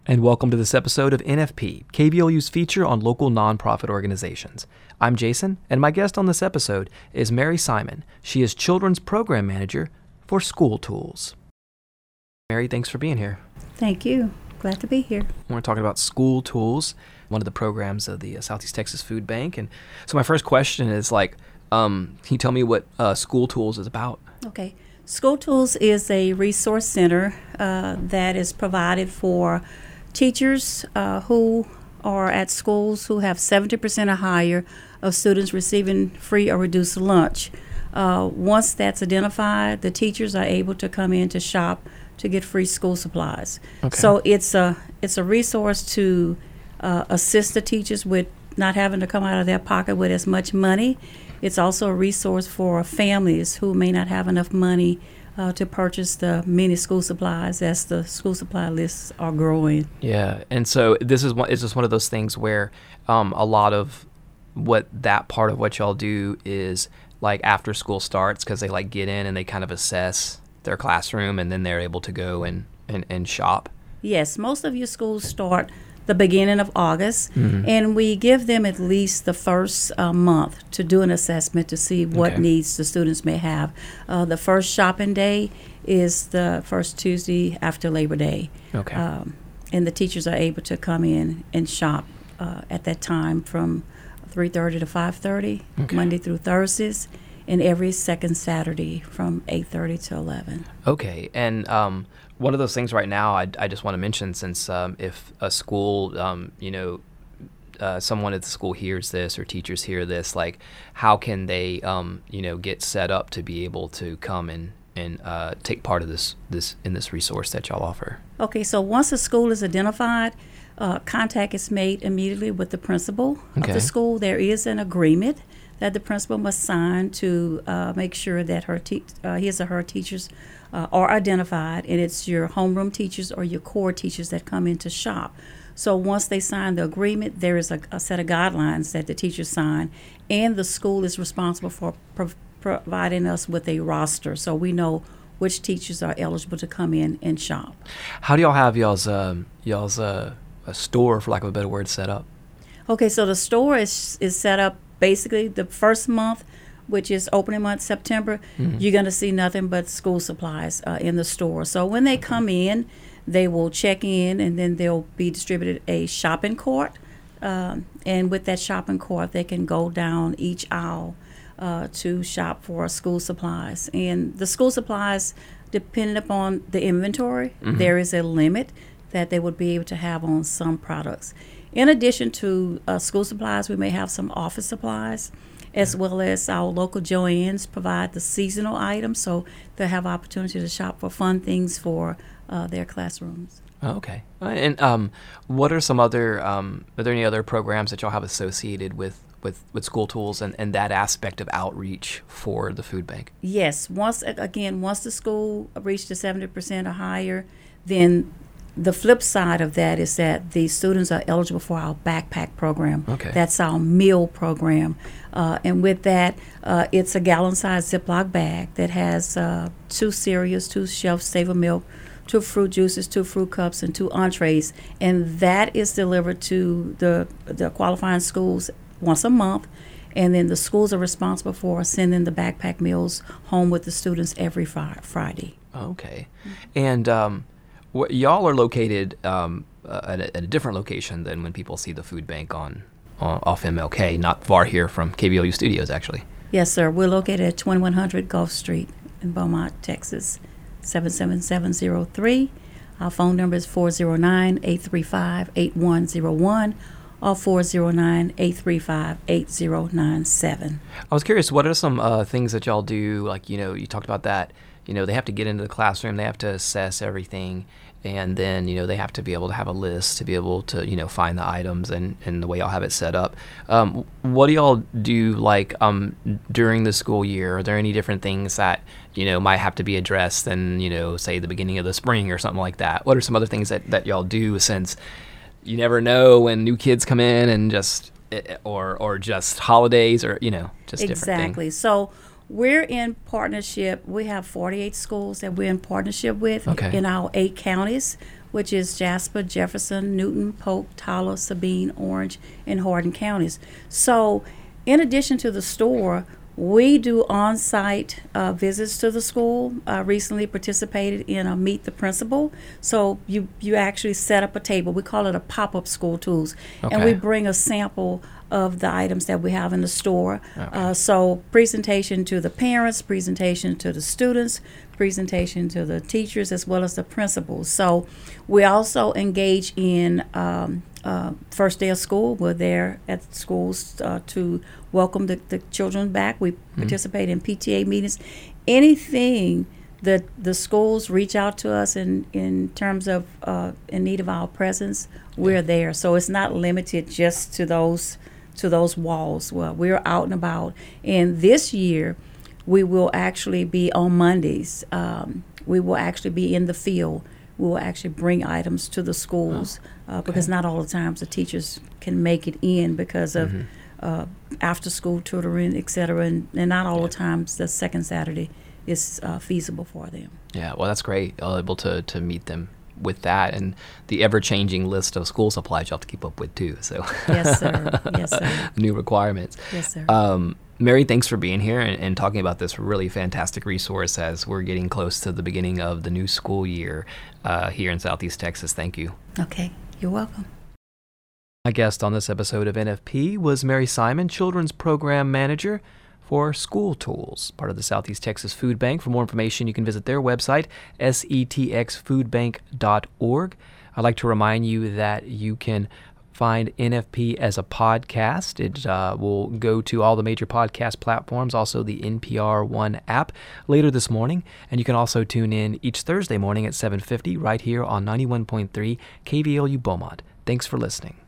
And welcome to this episode of NFP, KBLU's feature on local nonprofit organizations. I'm Jason, and my guest on this episode is Mary Simon. She is Children's Program Manager for School Tools. Mary, thanks for being here. Thank you. Glad to be here. We're talking about School Tools, one of the programs of the Southeast Texas Food Bank. And so my first question is can you tell me what School Tools is about? Okay. School Tools is a resource center that is provided for teachers who are at schools who have 70% or higher of students receiving free or reduced lunch. Once that's identified, the teachers are able to come in to shop to get free school supplies. Okay. So it's a resource to assist the teachers with not having to come out of their pocket with as much money. It's also a resource for families who may not have enough money to purchase the many school supplies as the school supply lists are growing. Yeah, and so it's just one of those things where a lot of what that part of what y'all do is like after school starts, because they get in and they kind of assess their classroom and then they're able to go and shop. Yes, most of your schools start the beginning of August, Mm-hmm. and we give them at least the first month to do an assessment to see what Okay. needs the students may have. The first shopping day is the first Tuesday after Labor Day. Okay. And the teachers are able to come in and shop at that time from 3:30 to 5:30, Okay. Monday through Thursdays, and every second Saturday from 8:30 to 11. Okay, and one of those things right now I just want to mention, since if a school, someone at the school hears this or teachers hear this, how can they, get set up to be able to come and take part of this resource that y'all offer? Okay, so once a school is identified, contact is made immediately with the principal of Okay. the school. There is an agreement that the principal must sign to make sure that his or her teachers are identified, and it's your homeroom teachers or your core teachers that come in to shop. So once they sign the agreement, there is a set of guidelines that the teachers sign, and the school is responsible for providing us with a roster, so we know which teachers are eligible to come in and shop. How do y'all have y'all's a store, for lack of a better word, set up? Okay, so the store is set up basically the first month, which is opening month, September. Mm-hmm. You're going to see nothing but school supplies in the store. So when they come in, they will check in, and then they'll be distributed a shopping cart. And with that shopping cart, they can go down each aisle to shop for school supplies. And the school supplies, depending upon the inventory, Mm-hmm. there is a limit that they would be able to have on some products. In addition to school supplies, we may have some office supplies, as well as our local Joann's provide the seasonal items, so they'll have opportunity to shop for fun things for their classrooms. Oh, okay. And what are some other, are there any other programs that y'all have associated with School Tools and that aspect of outreach for the food bank? Yes, once the school reaches the 70% or higher, then the flip side of that is that the students are eligible for our backpack program. Okay. That's our meal program. And with that, it's a gallon-sized Ziploc bag that has 2 cereals, 2 shelf-stable milk, 2 fruit juices, 2 fruit cups, and 2 entrees. And that is delivered to the qualifying schools once a month. And then the schools are responsible for sending the backpack meals home with the students every Friday. Okay. And y'all are located at a different location than when people see the food bank off MLK, not far here from KBLU Studios, actually. Yes, sir. We're located at 2100 Gulf Street in Beaumont, Texas, 77703. Our phone number is 409-835-8101 or 409-835-8097. I was curious, what are some things that y'all do? You talked about that. They have to get into the classroom, they have to assess everything, and then, they have to be able to have a list to be able to, find the items and the way y'all have it set up. What do y'all do, during the school year? Are there any different things that, might have to be addressed than, say, the beginning of the spring or something like that? What are some other things that y'all do, since you never know when new kids come in and just, or just holidays or, just different things? Exactly. So we're in partnership. We have 48 schools that we're in partnership with Okay. in our 8 counties, which is Jasper, Jefferson, Newton, Polk, Tyler, Sabine, Orange, and Hardin counties. So in addition to the store, we do on-site visits to the school. Recently participated in a Meet the Principal. So you actually set up a table. We call it a pop-up school tools. And we Okay. bring a sample of the items that we have in the store. Okay. So presentation to the parents, presentation to the students, presentation to the teachers, as well as the principals. So we also engage in first day of school. We're there at schools to welcome the children back. We participate in PTA meetings. Anything that the schools reach out to us in terms of in need of our presence, we're there. So it's not limited just to those walls. Well, we're out and about. And this year, we will actually be on Mondays. We will actually be in the field. We will actually bring items to the schools because not all the times the teachers can make it in because of after-school tutoring, et cetera, and not all the times the second Saturday is feasible for them. Yeah, well, that's great. Able to meet them with that and the ever-changing list of school supplies you have to keep up with too. So Yes, sir. Yes, sir. new requirements. Yes, sir. Mary, thanks for being here and talking about this really fantastic resource as we're getting close to the beginning of the new school year here in Southeast Texas. Thank you. Okay. You're welcome. My guest on this episode of NFP was Mary Simon, Children's Program Manager for School Tools, part of the Southeast Texas Food Bank. For more information, you can visit their website, setxfoodbank.org. I'd like to remind you that you can find NFP as a podcast. It will go to all the major podcast platforms, also the NPR One app later this morning. And you can also tune in each Thursday morning at 7:50 right here on 91.3 KVLU Beaumont. Thanks for listening.